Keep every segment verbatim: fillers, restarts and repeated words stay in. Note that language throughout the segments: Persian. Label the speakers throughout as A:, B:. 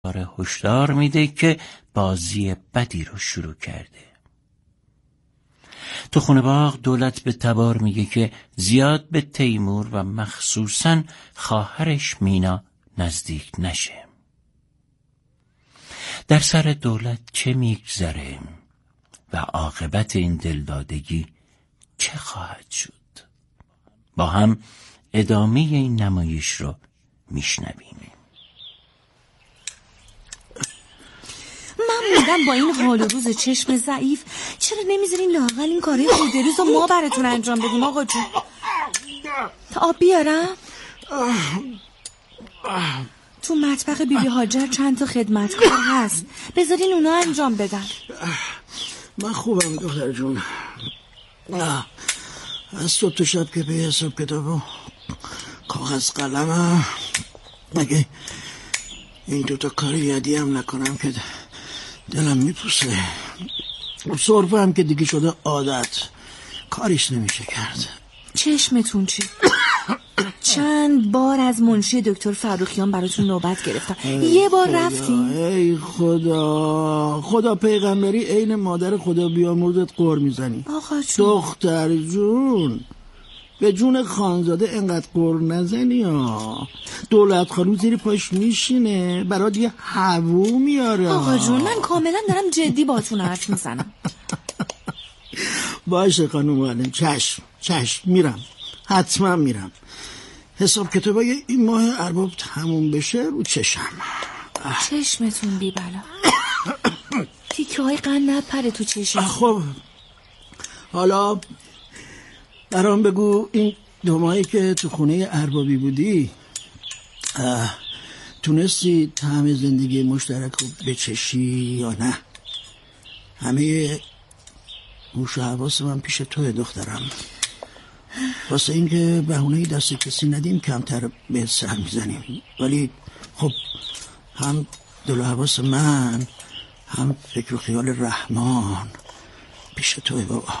A: هشدار میده که بازی بدی رو شروع کرده. تو خونه باغ دولت به تبار میگه که زیاد به تیمور و مخصوصاً خواهرش مینا نزدیک نشه. در سر دولت چه میگذره و عاقبت این دلدادگی چه خواهد شد؟ با هم ادامه این نمایش رو میشنویم.
B: من موندم با این حال و روز چشم ضعیف چرا نمیذارین لااقل این کارهای خودروز رو ما براتون انجام بدیم آقا جون؟ آب بیارم؟ تو مطبخ بیبی هاجر چند تا خدمتکار هست، بذارین اونا انجام بدن.
C: من خوبم دختر جون. از صبح تا شب که به حساب کتاب و کاغذ قلمم، مگه این دوتا کاری یدی هم نکنم که دلم میپوسه. صرفه هم که دیگه شده عادت، کاریش نمیشه کرد.
B: چشمتون چی؟ چند بار از منشی دکتر فروخیان براتون نوبت گرفتم، یه بار رفتیم.
C: ای خدا، خدا پیغمبری عین مادر خدا بیامرزت قر میزنی.
B: آقا جون،
C: دختر جون، به جون خانزاده انقدر قر نزنی ها. دولت خانو زیر پاش میشینه برات یه هوو میاره.
B: آقا جون، من کاملا دارم جدی باتون حرف میزنم.
C: باشه خانم معلم، چشم چشم، میرم، حتما میرم. حساب کتابای این ماه ارباب تموم بشه رو چشم.
B: چشمتون بی بلا. تیکه های قند نپره تو چشم.
C: خب حالا برام بگو، این دو ماهی که تو خونه اربابی بودی تونستی طعم زندگی مشترک رو بچشی یا نه؟ همه گوش و حواس من پیش توی دخترم، واسه این که بهونه دست کسی ندیم کمتر به سر میزنیم. ولی خب هم دل و حواس من هم فکر و خیال رحمان پیش توی بابا.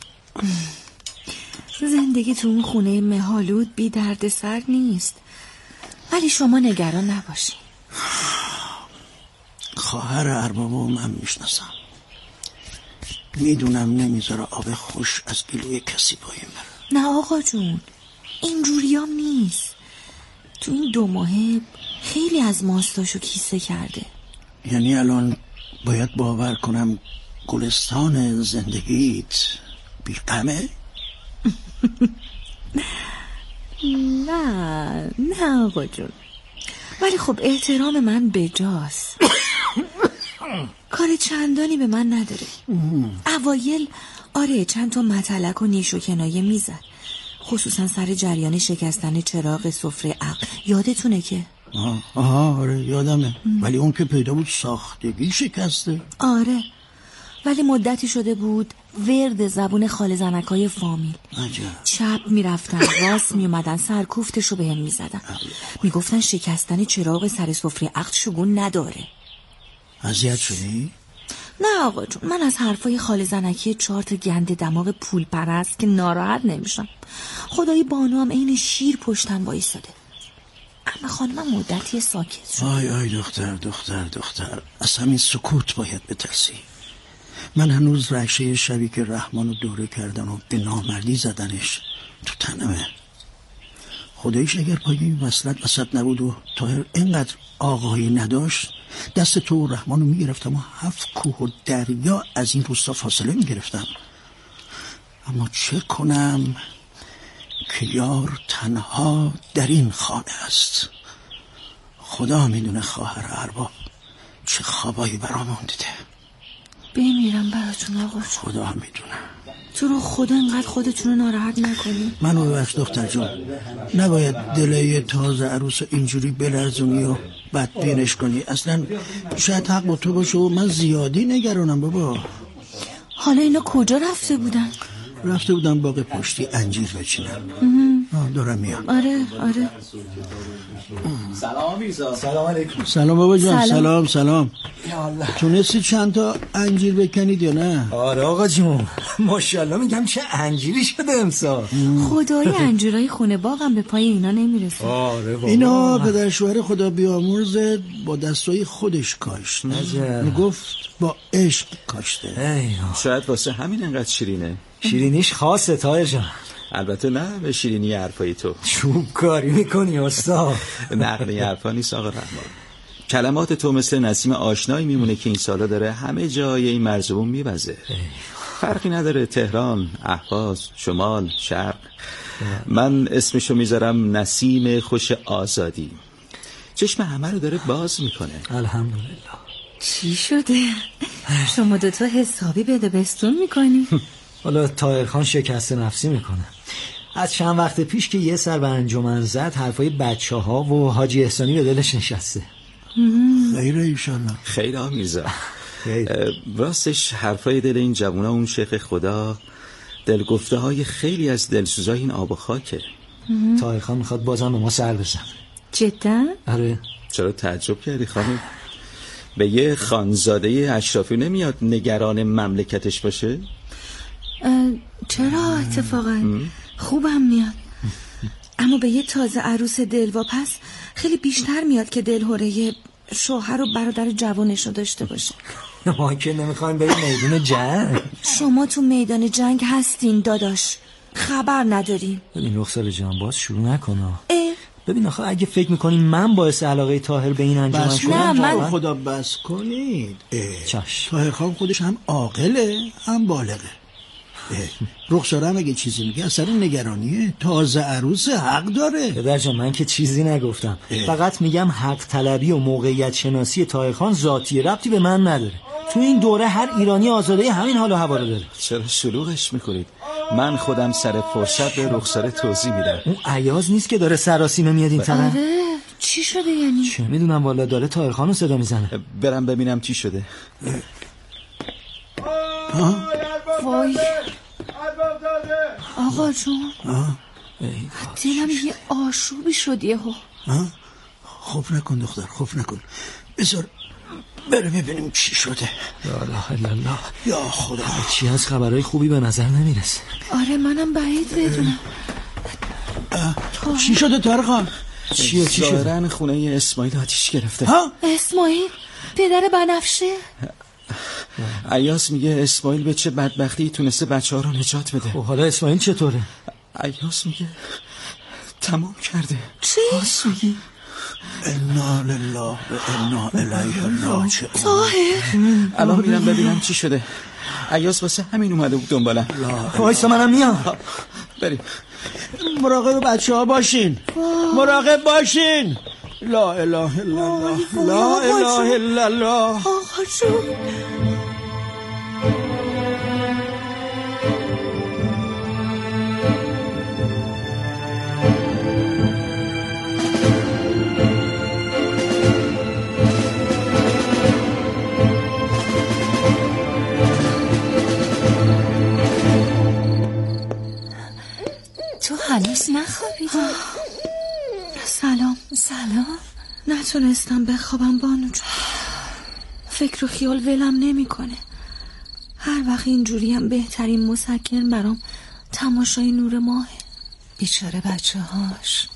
B: زندگی تو اون خونه مهالود بی درد سر نیست، ولی شما نگران نباشی.
C: خواهر اربابو من میشناسم، میدونم نمیذاره آب خوش از گلوی کسی پایین بره.
B: نه آقا جون، اینجوری هم نیست. تو این دو ماهه خیلی از ماستاشو کیسه کرده.
C: یعنی الان باید باور کنم گلستان زندگیت بی غمه؟
B: نه نه آقا جون، ولی خب احترام من بجاست. کار چندانی به من نداره. اوایل آره چند تا مطلق و نیش و کنایه میزد، خصوصا سر جریان شکستن چراغ سفره عقل. یادتونه که؟
C: آه, آه آره یادمه. ام. ولی اون که پیدا بود ساختگی شکسته.
B: آره، ولی مدتی شده بود ورد زبون خاله زنکای فامیل.
C: عجب.
B: چپ میرفتن راست میومدن، سرکوفتشو بهم میزدن، میگفتن شکستن چراغ سر سفره عقل شگون نداره.
C: اذیت شدی؟
B: نه آقا جون، من از حرفای خاله زنکی چهار تا گند دماغ پول پرست که ناراحت نمیشم. خدایی بانو هم عین شیر پشتم وایساده. اما خانمم مدتی ساکت شد.
C: آی آی دختر دختر دختر، از همین سکوت باید بترسی. من هنوز رعشه شبی که رحمانو دوره کردن و به نامردی زدنش تو تنمه. خداییش اگر پای وصلت وسط نبود و طاهر اینقدر آقایی نداشت، دست تو و رحمانو میگرفتم و هفت کوه و دریا از این روستا فاصله میگرفتم. اما چه کنم که یار تنها در این خانه است. خدا میدونه خواهر ارباب چه خوابایی برامون دیده.
B: بمیرم براتون آقا.
C: خدا میدونه.
B: تو رو خدا انقدر خودتون رو ناراحت نکنی.
C: منو ببخش دختر جون، نباید دل تازه عروس اینجوری بلرزونی و بدبینش کنی. اصلا شاید حق با تو باشه و من زیادی نگرانم بابا.
B: حالا اینا کجا رفته بودن؟
C: رفته بودن باغ پشتی انجیر بچینن. دارم میام.
B: آره آره.
D: سلام میرزا. سلام علیکم.
C: سلام بابا جان. سلام سلام, سلام.
D: یا الله.
C: تونستی چند تا انجیر بکنید یا نه؟
D: آره آقا جون، ماشاءالله میگم چه انجیری شده امسال.
B: خدای انجیرای خونه باغم به پای اینا نمیرسه.
D: آره بابا.
C: اینا پدر شوهر خدا بیامرزه با دستای خودش کاشت. میگفت با عشق کاشته.
E: شاید واسه همین انقدر شیرینه.
D: شیرینیش خاصه طاهر جان.
E: البته نه به شیرینی حرفای تو.
D: چوب کاری میکنی استاد.
E: نقل حرفا نیست آقا رحمان. کلمات تو مثل نسیم آشنایی میمونه که این سالا داره همه جای این مرزبون میوزه. فرقی نداره تهران، اهواز، شمال، شرق. من اسمشو میذارم نسیم خوش آزادی. چشم همه رو داره باز میکنه.
D: الحمدلله.
B: چی شده؟ شما دوتا حسابی بده بستون میکنی؟
D: حالا طاهر خان شکست نفسی میکنه. از چند وقت پیش که یه سر به انجمن زد حرفای بچه ها و حاجی احسانی به دلش نشسته.
C: خیره ایشالله.
E: خیلی ها میرزا. راستش حرفای دل این جوونا اون شیخ خدا دلگفته های خیلی از دلسوزای این آب و خاکه.
D: طاهر خان میخواد بازم به ما سر بزن.
B: جدا؟
D: آره.
E: چرا تعجب کردی خانم؟ به یه خانزاده اشرافی نمیاد نگران مملکتش باشه؟
B: چرا اتفاقا خوبم میاد، اما به یه تازه عروس دلواپس خیلی بیشتر میاد که دلهوره شوهر و برادر جوانش رو داشته باشه.
D: ما که نمیخوایم بریم میدون جنگ.
B: شما تو میدان جنگ هستین داداش، خبر نداریم.
D: ببین رخسار جان باز شروع نکن. ببین آخه اگه فکر میکنین من باعث علاقه طاهر به این انجمن
C: بس
D: شدم،
C: نه
B: من...
C: خدا بس کنید.
D: چش.
C: طاهر خان خودش هم عاقله هم بالغه. رخساره هم اگه چیزی میگه اصلا نگرانیه. تازه عروس حق داره.
D: پدر جان من که چیزی نگفتم. اه. فقط میگم حق طلبی و موقعیت شناسی طاهر خان ذاتی ربطی به من نداره. تو این دوره هر ایرانی آزاده همین حال و هوا رو داره.
E: چرا شلوغش میکنید؟ من خودم سر فرصت به رخساره توضیح میدم.
D: اون عیاز نیست که داره سراسیمه میاد این طرف؟
B: آره چی شده یعنی؟
D: چه میدونم والا داره طاهر خانو صدا میزنه.
E: برم ببینم چی شده.
C: ها؟
B: وای آقا جون دلم یه آشوبی شد یهو.
C: خوف نکن دختر، خوف نکن. بذار بره ببینیم چی شده.
D: لا اله الا الله.
C: یا خدا
D: چی از خبرهای خوبی به نظر نمیرسه.
B: آره منم بعید بدونم.
C: چی شده طاهر خان؟
E: چیه چی شده؟ ظاهرا خونه اسماعیل آتیش گرفته.
C: ها؟
B: اسماعیل پدر بنفشه؟
E: عیاز میگه اسماعیل به چه بدبختی تونسته بچه ها رو نجات بده.
D: و حالا اسماعیل چطوره؟
E: عیاز میگه تمام کرده.
B: چی؟
E: میگی؟
C: انا لله و انا الیه راجعون.
B: طاهر
E: الان میرم ببینم چی شده. عیاز واسه همین اومده بود دنبالم.
D: وایسا منم میام.
E: بریم.
C: مراقب بچه ها باشین. مراقب باشین. لا اله الا الله. لا اله الا الله.
B: آقا جون تو هنوز نخوابیدی؟ سلام. سلام. نتونستم بخوابم بانو جون. فکر و خیال ولم نمیکنه. هر وقت اینجوری هم بهترین مسکن برام تماشای نور ماهه. بیچاره بچه هاش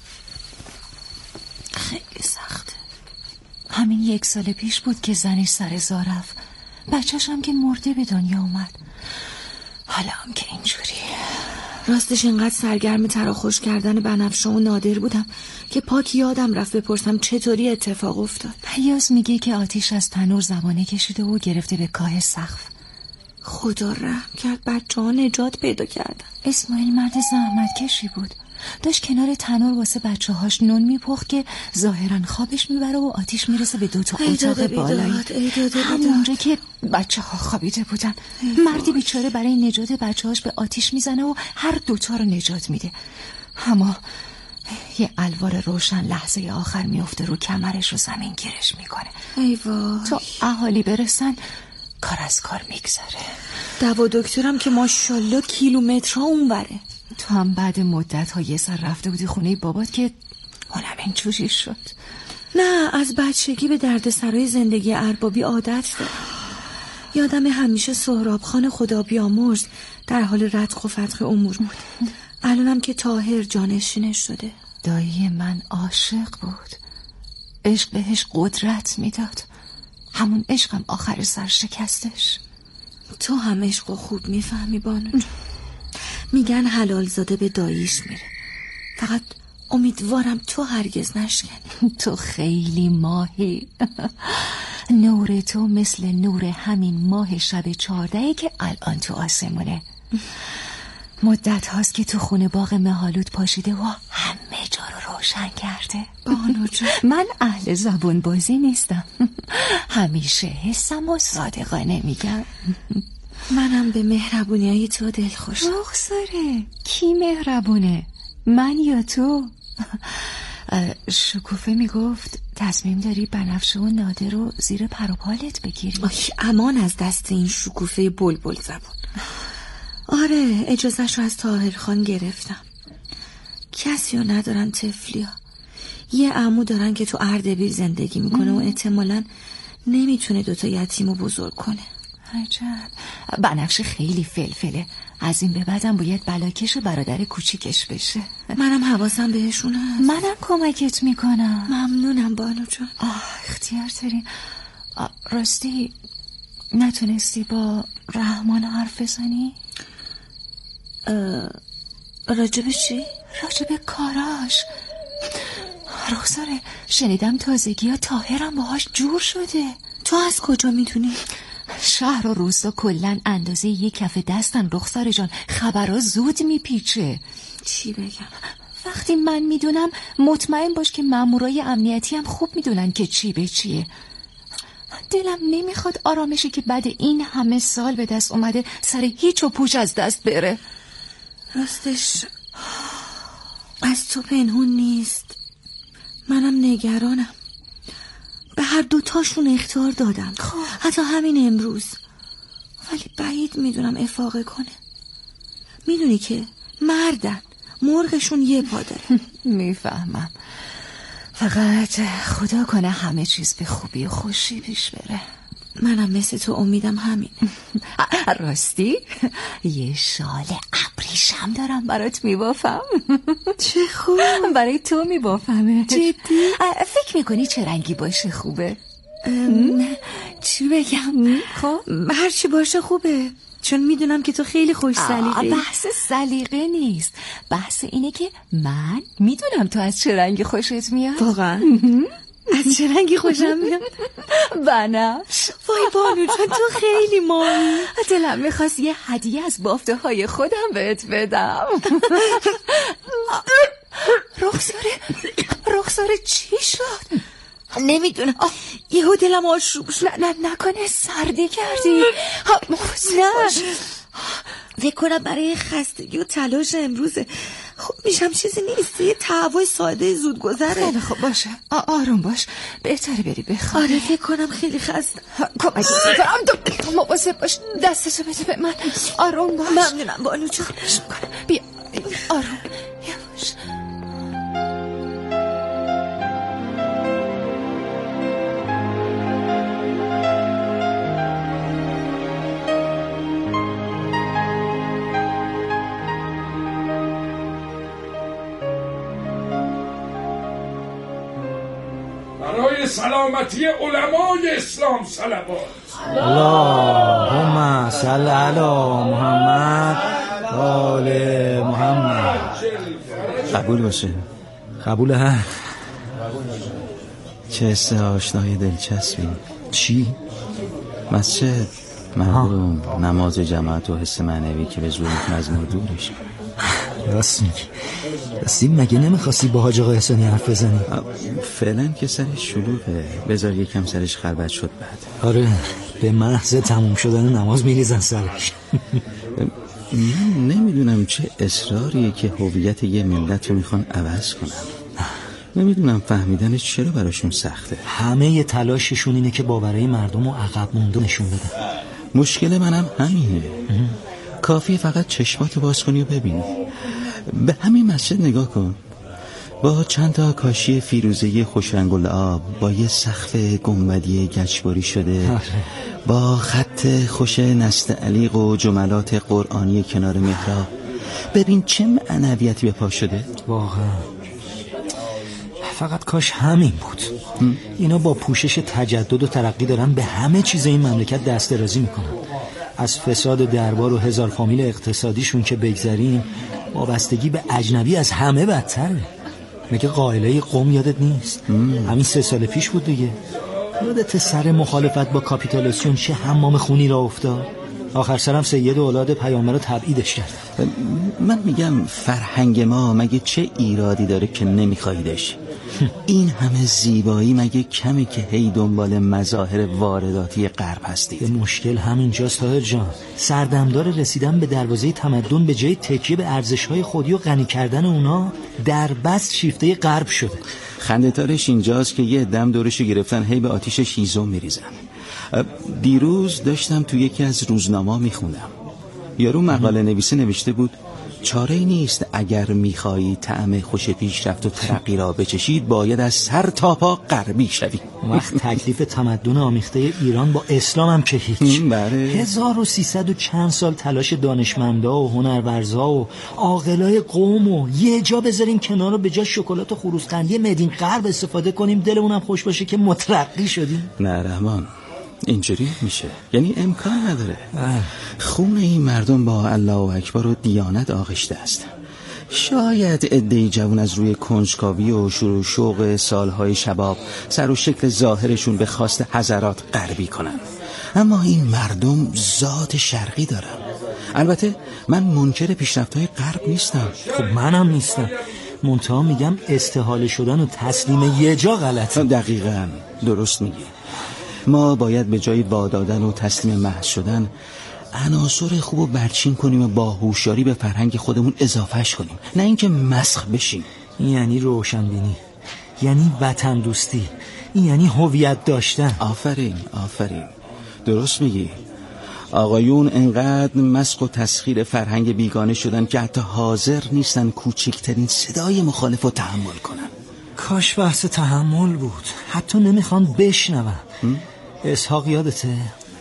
B: خیلی سخته. همین یک سال پیش بود که زنش سر زا رفت. بچه‌ش هم که مرده به دنیا اومد. حالا هم که اینجوری. راستش انقدر سرگرم تراخوش کردن بنفشه و نادر بودم که پاک یادم رفت بپرسم چطوری اتفاق افتاد. عیاز میگه که آتیش از تنور زبانه کشیده و گرفته به کاه سقف. خدا رحم کرد بچه ها نجات پیدا کردن. اسماعیل مرد زحمت کشی بود. داشت کنار تنور واسه بچه هاش نون میپخت که ظاهرا خوابش میبره و آتیش میرسه به دوتا اتاق بالایی. همونجا که بچه ها خوابیده بودن. مردی بیچاره برای نجات بچه هاش به آتیش میزنه و هر دوتا رو نجات میده. اما یه الوار روشن لحظه آخر میفته رو کمرش و زمین گیرش میکنه. ای وای. تا اهالی برسن کار از کار میگذره. دوا دکترم که ماشاءالله کیلومترها اونوره. تو هم بعد مدت ها یه سر رفته بودی خونه بابات که اونم اینجوری شد؟ نه، از بچگی به دردسرای زندگی اربابی عادت دارم. یادم همیشه سهراب خان خدا بیامرز در حال رتق و فتق امور بود. الانم که طاهر جانشینش شده.
F: دایی من عاشق بود، عشق بهش قدرت میداد، همون عشقم آخر سر شکستش.
B: تو هم عشق خوب میفهمی بانو. میگن حلال زاده به داییش میره، فقط امیدوارم تو هرگز نشکنی.
F: تو خیلی ماهی. نور تو مثل نور همین ماه شب چهاردهی که الان تو آسمونه. مدت هاست که تو خونه باغ مهالود پاشیده و همه جا رو روشن کرده.
B: بانو جان،
F: من اهل زبون بازی نیستم. همیشه حسم و صادقانه میگم.
B: منم به مهربونیای تو دل خوش.
F: رخساره، کی مهربونه؟ من یا تو؟ شکوفه میگفت تصمیم داری بنفشه و نادر رو زیر پر و پالت بگیری.
B: آی امان از دست این شکوفه بلبل زبون. آره، اجازهش رو از طاهر خان گرفتم. کسی رو ندارن طفلی ها. یه عمو دارن که تو اردبیل زندگی میکنه و احتمالاً نمیتونه دوتا یتیم رو بزرگ کنه.
F: عجب، بنفشه خیلی فلفله. از این به بعدم باید بلاکش و برادر کوچیکش بشه.
B: منم حواسم بهشون هست.
F: منم کمکت میکنم.
B: ممنونم بانو جان.
F: آه اختیار داری. راستی نتونستی با رحمان حرف بزنی؟
B: راجب چی؟
F: راجب کاراش. رخساره، شنیدم تازگی ها طاهرم باهاش جور شده.
B: تو از کجا میدونی؟
F: شهر و روستا کلن اندازه یک کف دستن رخساره جان. خبرها زود میپیچه.
B: چی بگم؟
F: وقتی من میدونم مطمئن باش که مامورای امنیتی هم خوب میدونن که چی به چیه. دلم نمیخواد آرامشی که بعد این همه سال به دست اومده سر هیچ و پوچ از دست بره.
B: راستش از تو پنهون نیست. منم نگرانم. به هر دوتاشون اخطار دادم، حتی همین امروز، ولی بعید میدونم افاقه کنه. میدونی که مردن، مرغشون یه پا داره.
F: میفهمم، فقط خدا کنه همه چیز به خوبی و خوشی پیش بره.
B: منم مثل تو امیدم همین.
F: راستی یه شال ابریشم دارم برات میبافم.
B: چه خوب.
F: برای تو میبافمه.
B: جدی؟
F: فکر میکنی چه رنگی باشه خوبه؟
B: چی بگم؟
F: خب
B: هر چی باشه خوبه، چون میدونم که تو خیلی خوش سلیقه‌ای.
F: بحث سلیقه نیست، بحث اینه که من میدونم تو از چه رنگی خوشت میاد.
B: واقعا؟ از چه رنگی خوشم میاد؟
F: بنفش.
B: وای بانو جان، تو خیلی مامی.
F: دلم میخواست یه هدیه از بافته های خودم بهت بدم. رخساره، رخساره چی شد؟
B: نمیدونم، یهو دلم آشوب شد.
F: نه نه نکنه سردی کردی.
B: نه، فکر کنم برای خستگی و تلاش امروزه. خب میشم چیزی نیست، یه تهوع ساده زود گذره.
F: خیلی خب باشه، آروم باش، بهتره بری بخوابی.
B: آره فکر کنم خیلی خستم.
F: کمک میکنم، مواظب باش، دستشو بده به من. آروم باش.
B: ممنونم بانو جان.
F: بیا آروم، یواش.
G: سلامتی علمای اسلام صلوات.
D: اللهم صل علی محمد آل محمد.
E: قبول باشه.
D: قبول ها.
E: چه حس آشنای دلچسبی.
D: چی؟
E: مسجد، مردم، نماز جماعت و حس معنوی که به زور میتونه از ما دورش.
D: راست میگی. راستی مگه نمیخواستی با حاج آقا احسانی حرف بزنی؟
E: فعلا که سرش شلوغه، بذار یکم سرش خلوت شد بعد.
D: آره، به محض تموم شدن نماز میریزن سرش.
E: من نمیدونم چه اصراریه که هویت یه ملت رو میخوان عوض کنن. نمیدونم فهمیدنش چرا براشون سخته.
D: همه ی تلاششون اینه که باورهای مردم رو عقب مونده نشون بدن.
E: مشکل منم همینه. کافیه فقط چشماتو باز کنی و ببینی. به همین مسجد نگاه کن. با چند تا کاشی فیروزه‌ای خوشرنگ الآب، با یه سقف گنبدی گچبری شده، با خط خوش نستعلیق و جملات قرآنی کنار محراب. ببین چه معنویتی به پا شده.
D: واقعا فقط کاش همین بود. هم؟ اینا با پوشش تجدد و ترقی دارن به همه چیز این مملکت دست درازی میکنن. از فساد دربار و هزار فامیل اقتصادیشون که بگذریم، وابستگی به اجنبی از همه بدتره. مگه قائله قوم یادت نیست؟ هم. همین سه سال پیش بود دیگه. یادت سر مخالفت با کاپیتالاسیون چه حمام خونی را افتاد؟ آخر سرم سید اولاد پیامبر رو تبعیدش کرد.
E: من میگم فرهنگ ما مگه چه ایرادی داره که نمیخوایدش؟ این همه زیبایی مگه کمی که هی دنبال مظاهر وارداتی غرب هستید؟
D: به مشکل همینجاست طاهر جان. سردمدار رسیدن به دروازه تمدن به جای تکیه به ارزش‌های خودی و غنی کردن اونا در بست شیفته غرب شده.
E: خنده‌دارش اینجاست که یه دم دورشو گرفتن هی به آتیشش هیزم میریزن. دیروز داشتم تو یکی از روزنامه‌ها میخوندم، یارو مقاله نویسه نوشته بود چاره‌ای نیست اگر میخوایی طعم خوش پیشرفت و ترقی را بچشید، باید از سر تا پا غربی شوی.
D: وقت تکلیف تمدن آمیخته ایران با اسلام هم که هیچ.
E: بله.
D: هزار و سیصد و چند سال تلاش دانشمندا و هنرورزا و عاقلای قوم و یه جا بذاریم کنار و به جای شکلات و خروسقندی مدین غرب استفاده کنیم دلمونم خوش باشه که مترقی شدیم.
E: نه رحمان، اینجوری میشه، یعنی امکان نداره. خون این مردم با الله اکبر و دیانت آغشته است. شاید عده‌ای جوان از روی کنجکاوی و شروع شوق سالهای شباب سر و شکل ظاهرشون به خواست حضرات غربی کنن، اما این مردم ذات شرقی دارن. البته من منکر پیشرفت‌های غرب نیستم.
D: خب منم نیستم، منتها میگم استحاله شدن و تسلیم یه جا غلطه.
E: دقیقاً درست میگی. ما باید به جای وادادن و تسلیم محض شدن عناصر خوب و برچین کنیم و با هوشیاری به فرهنگ خودمون اضافهش کنیم، نه اینکه مسخ بشیم.
D: این یعنی روشنبینی، یعنی وطن دوستی، این یعنی هویت داشتن.
E: آفرین آفرین درست میگی. آقایون انقدر مسخ و تسخیر فرهنگ بیگانه شدن که حتی حاضر نیستن کوچکترین صدای مخالف رو تحمل کنن.
D: کاش بحث تحمل بود، حتی نمیخوان بشنون. اسحاق یادته؟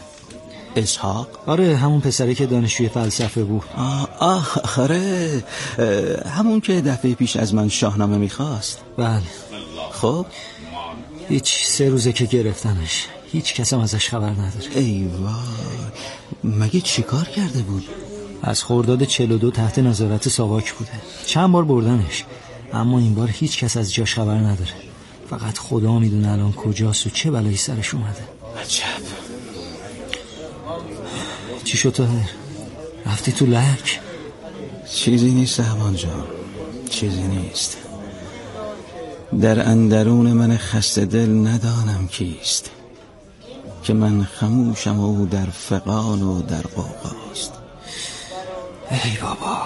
E: اسحاق؟
D: آره، همون پسره که دانشجوی فلسفه بود.
E: آه, آه آره، همون که دفعه پیش از من شاهنامه میخواست.
D: بله.
E: خب
D: هیچ، سه روزه که گرفتنش، هیچ کس هم ازش خبر نداره.
E: ای وای، مگه چیکار کرده بود؟
D: از خرداد چهل و دو تحت نظارت ساواک بوده، چند بار بردنش، اما این بار هیچ کس از جاش خبر نداره. فقط خدا میدونه الان کجاست و چه بلایی سرش اومده.
E: عجب.
D: چی شد طاهر؟ رفتی تو لک؟
E: چیزی نیست رحمان جان، چیزی نیست. در اندرون من خسته دل ندانم کیست، که من خموشم و در فغان و در غوغاست.
D: ای بابا.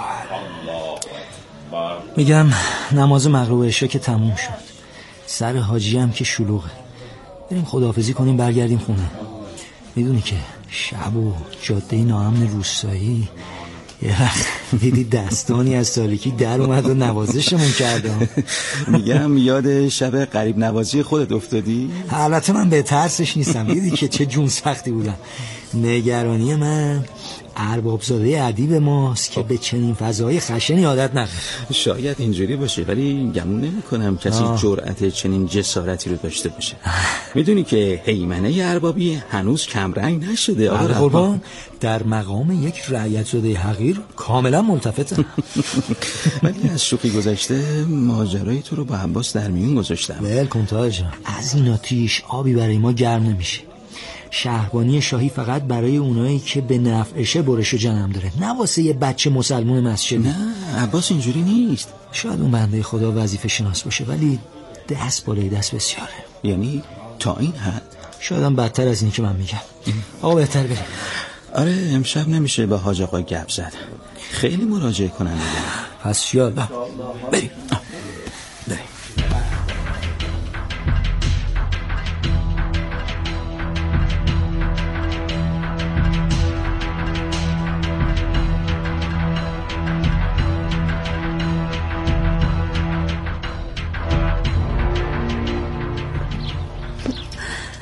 D: میگم نماز مغرب عشا که تموم شد، سر حاجی هم که شلوغه، بریم خداحافظی کنیم برگردیم خونه. میدونی که شب و جاده ناامن روستایی یه وقت دیدی دستانی از سالکی در اومد و نوازشمون کردم.
E: میگم یاد شب غریب نوازی خودت افتادی؟
D: البته من به ترسش نیستم، دیدی که چه جون سختی بودم. نگرانی من اربابزاده ادیب ماست که به چنین فضای خشنی عادت نداره.
E: شاید اینجوری باشه، ولی گمون نمی کنم کسی جرأت چنین جسارتی رو داشته باشه. میدونی که هیمنه اربابی هنوز کمرنگ نشده.
D: آقا قربان، در مقام یک رعیت زاده حقیر کاملا ملتفتم.
E: ولی از شوخی گذشته ماجرای تو رو با عباس در میون گذاشتم.
D: ول کن طاهر جان، از این آتیش آبی برای ما گرم نمیشه. شهربانی شاهی فقط برای اونایی که به نفعشه برش و جنم داره، نه واسه یه بچه مسلمون مسجدی.
E: نه عباس اینجوری نیست.
D: شاید اون بنده خدا وظیفه شناس باشه، ولی دست بالای دست بسیاره.
E: یعنی تا این حد؟
D: شاید هم بدتر از این که من میگم. آقا بهتر بریم.
E: آره، امشب نمیشه با حاج آقا گپ زد، خیلی مراجعه کنن دیگه.
D: پس یالا بریم.
E: بریم.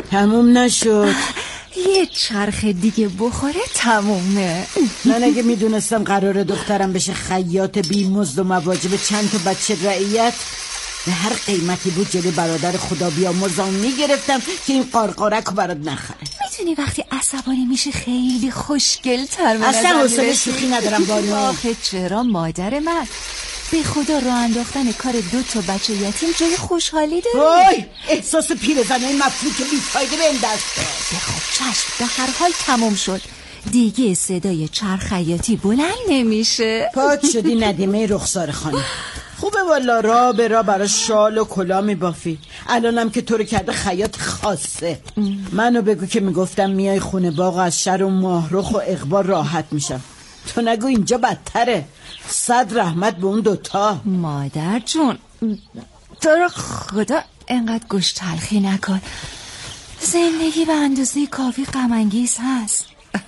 H: تموم نشد.
F: یه چرخ دیگه بخوره تمومه.
H: من اگه میدونستم قراره دخترم بشه خیاط بی مزد و مواجب چند تا بچه رعیت، به هر قیمتی بود جلوی برادر خدا بیامرزم میگرفتم که این قارقارک رو برات نخره.
F: میدونی وقتی عصبانی میشه خیلی خوشگل تر من
H: اصلا حوصله شوخی ندارم بانو.
F: آخه چرا مادر من؟ به خدا راه انداختن کار دو تا بچه یتیم جای خوشحالی داره.
H: وای احساس پیرزنای مفلوک بیفایده به این دست.
F: خب چشم، به هر حال تموم شد دیگه. صدای چرخ خیاطی بلند نمیشه.
H: پاک شدی ندیمه رخسار خانم. خوبه والا، را به را برای شال و کلا میبافی. الانم که تو رو کرده خیاط خاصه. منو بگو که میگفتم میای خونه باغ از شر و ماهرخ و اقبال راحت میشم. تو نگو اینجا بدتره. صد رحمت به اون دوتا.
F: مادر جون تو رو خدا انقدر گوش تلخی نکن. زندگی به اندازه کافی غم انگیز هست.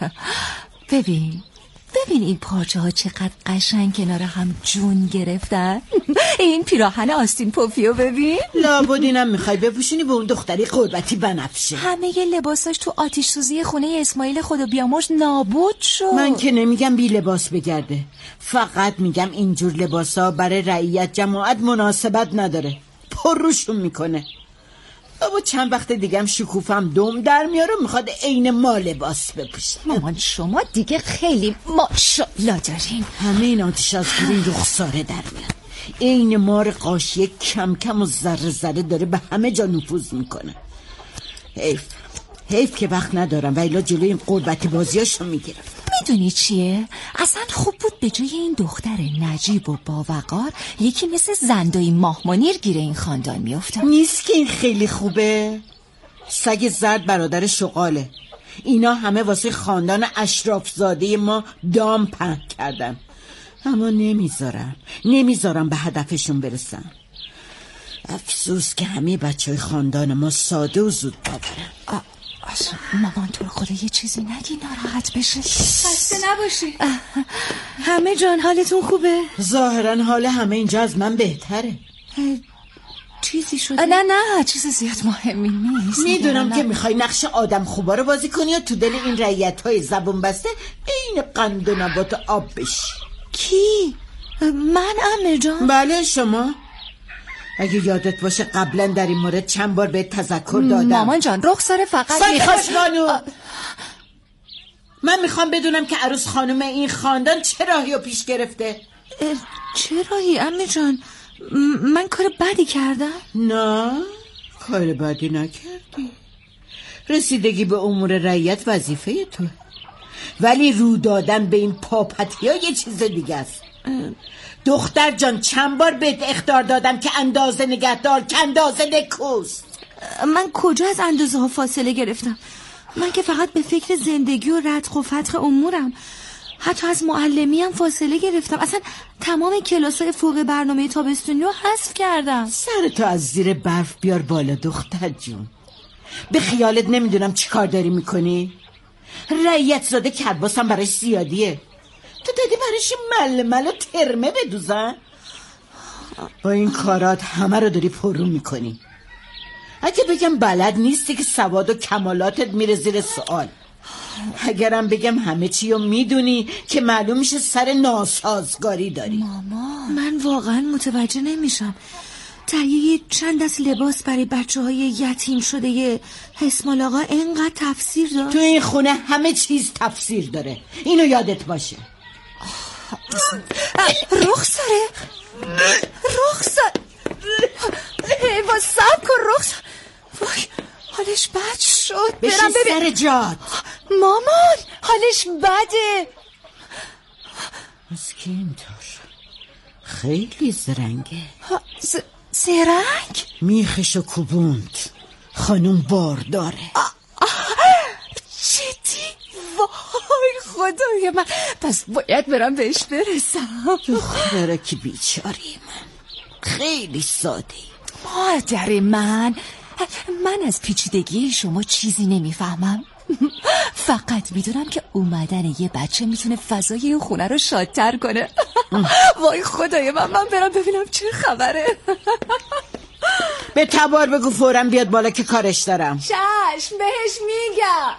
F: ببین ببین این پارچه ها چقدر قشنگ کنار هم جون گرفتن. این پیراهن آستین پوفیو ببین.
H: لابد اینم میخوای بپوشونی به اون دختری قربتی بنفشه.
F: همه ی لباساش تو آتش سوزی خونه اسماعیل خدا بیامرز نابود شد.
H: من که نمیگم بی لباس بگرده، فقط میگم اینجور لباسا برای رعیت جماعت مناسبت نداره، پر روشون میکنه. بابا چند وقت دیگم شکوفم دوم در میاره میخواد عین ما لباس بپوشه.
F: مامان شما دیگه خیلی ماشاءالله دارین.
H: همه این آتش از گرین رخساره در میاد. عین مار قاشیه کم کم و ذره ذره داره به همه جا نفوذ میکنه. حیف حیف که وقت ندارم و الا جلوی این قربتی بازیاشو میگیرم.
F: میدونی چیه؟ اصلا خوب بود به جای این دختر نجیب و باوقار یکی مثل زندایی ماه منیر گیره این خاندان میافتم.
H: نیست که این خیلی خوبه؟ سگ زرد برادر شغاله. اینا همه واسه خاندان اشرافزاده ما دام پهن کردن، اما نمیذارم نمیذارم به هدفشون برسن. افسوس که همه بچه های خاندان ما ساده و زود باورن.
F: مامان تو خدا یه چیزی نگی ناراحت بشه.
B: خسته نباشی. همه جان حالتون خوبه؟
H: ظاهرا حال همه اینجا از من بهتره.
B: چیزی شده؟
F: نه نه چیز زیاد مهمی نیست.
H: میدونم که میخوای نقش آدم خوبا رو بازی کنی و تو دل این رعیت های زبون بسته این قند و نبات آب بشی.
B: کی؟ من عمه جان؟
H: بله شما. اگه یادت باشه قبلا در این مورد چند بار بهت تذکر دادم.
F: مامان جان رخساره فقط
H: میخواست بانو. من میخوام بدونم که عروس خانم این خاندان چه راهی رو پیش گرفته.
B: چه راهی عمه جان؟ من کار بدی کردم؟
H: نه کار بدی نکردی. رسیدگی به امور رعیت وظیفه تو، ولی رو دادن به این پاپتی ها یه چیز دیگه است. دختر جان چند بار بهت اخطار دادم که اندازه نگهدار که اندازه نکوست.
B: من کجا از اندازه ها فاصله گرفتم؟ من که فقط به فکر زندگی و ردخ و فتخ امورم. حتی از معلمی هم فاصله گرفتم. اصلا تمام کلاسای فوق برنامه تابستونی رو حذف کردم.
H: سرتو از زیر برف بیار بالا دختر جون. به خیالت نمیدونم چی کار داری میکنی؟ رعیت زاده کرباسم برای زیادیه. تو دادی برایش مل مل و ترمه بدوزن؟ با این کارات همه رو داری پرو میکنی. اگه بگم بلد نیستی که سواد و کمالاتت میره زیر سوال. اگرم بگم همه چی رو میدونی که معلوم میشه سر ناسازگاری داری.
B: ماما من واقعا متوجه نمیشم تهیه چند دست لباس برای بچه های یتیم شده یه حسمال آقا اینقدر تفسیر داره؟
H: تو این خونه همه چیز تفسیر داره، اینو یادت باشه.
F: رخساره رخسار با سب کن رخسار. وای حالش بد شد.
H: بشین سر جات.
F: مامان حالش بده.
H: از که اینطور خیلی زرنگه.
F: ز... زرنگ؟
H: میخشو کوبوند. خانوم بارداره.
F: جدی؟ وای خدای من، پس باید برم بهش برسم.
H: دختره که بیچاری من خیلی ساده.
F: مادر من من از پیچیدگی شما چیزی نمیفهمم. فقط میدونم که اومدن یه بچه میتونه فضای این خونه رو شادتر کنه. وای خدای من من برم ببینم چه خبره.
H: به تبار بگو فورا بیاد بالا که کارش دارم.
F: چشم بهش میگم.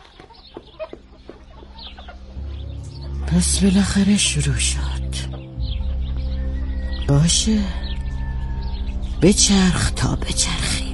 H: پس بالاخره شروع شد. باشه بچرخ تا بچرخی.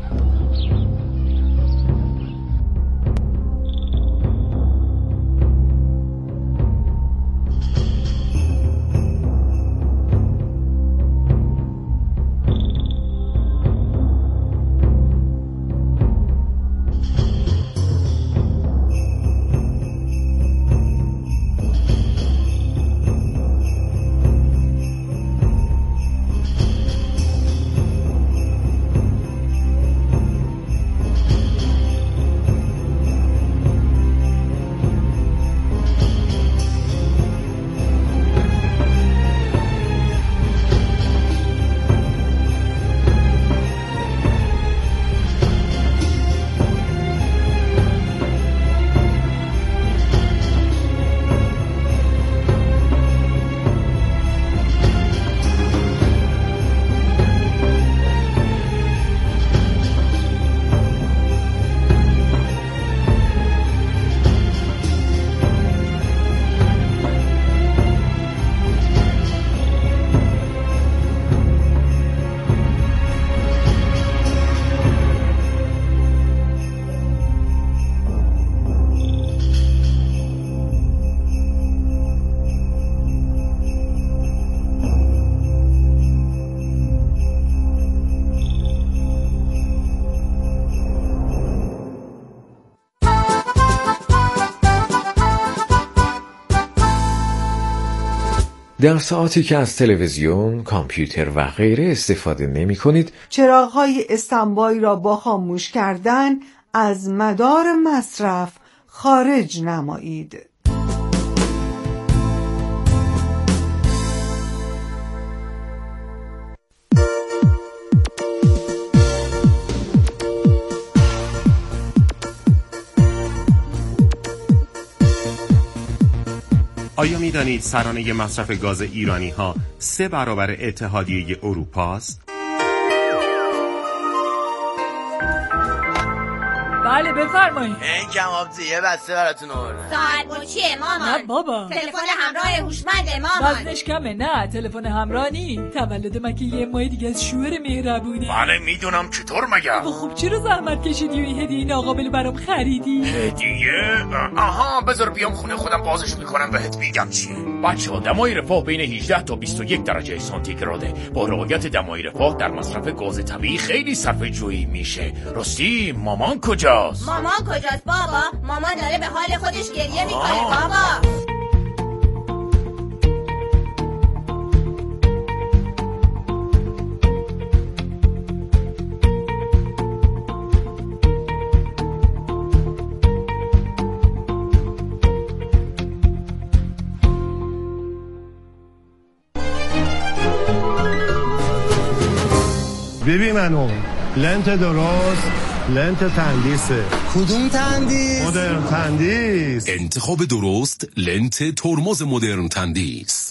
I: در ساعتی که از تلویزیون، کامپیوتر و غیره استفاده نمی کنید،
J: چراغ‌های استنبایی را با خاموش کردن از مدار مصرف خارج نمایید.
K: آیا می دانید سرانه مصرف گاز ایرانی ها سه برابر اتحادیه اروپا است؟
L: بله بفرمایید.
M: این کبابچی یه بسته براتون آوردم.
N: ساعت گوشیه مامان.
L: نه بابا.
N: تلفن همراه هوشمند مامان.
L: وزنش کمه. نه تلفن همراه نی. تولد من که یه ماه دیگه از شوهر مهربونه.
G: بله میدونم چطور مگه.
L: خب چرا زحمت کشیدی و این هدیه ناقابل برام خریدی؟
G: هدیه؟ آها بذار بیام خونه خودم بازش میکنم بهت میگم چیه. بچه‌ها دمای رفاه بین هجده تا بیست و یک درجه سانتیگراده. با رعایت دمای رفاه در مصرف گاز طبیعی خیلی صرفه جویی میشه. راستی مامان کجاست؟
N: مامان کجاست بابا؟ مامان داره به حال خودش گریه میکنه بابا.
O: ببین منو لنت درست، لنت تندیسه.
M: کدوم تندیس؟
O: مدرن تندیس.
P: انتخاب درست لنت ترمز مدرن تندیس.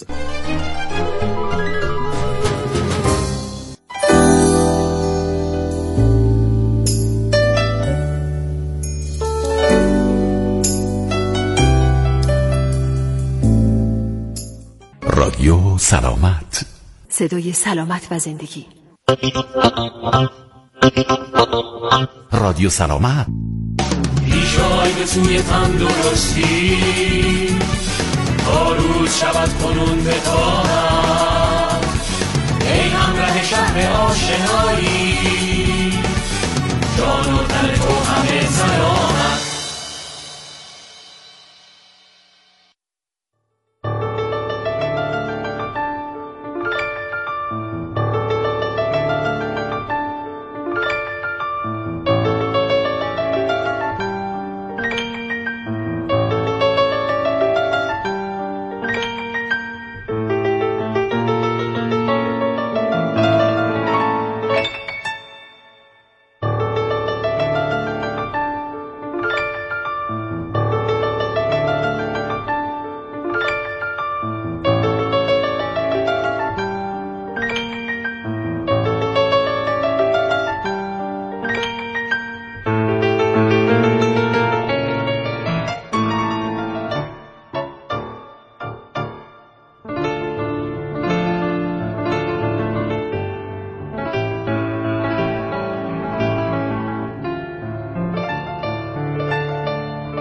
Q: رادیو سلامت،
F: صدای سلامت و زندگی.
Q: رادیو سلامت.
R: پیشای به سوی تندرستی، تا روز شود کنون به طاعت. ای همراه شهر آشنایی، جان و دل تو همه سلامت.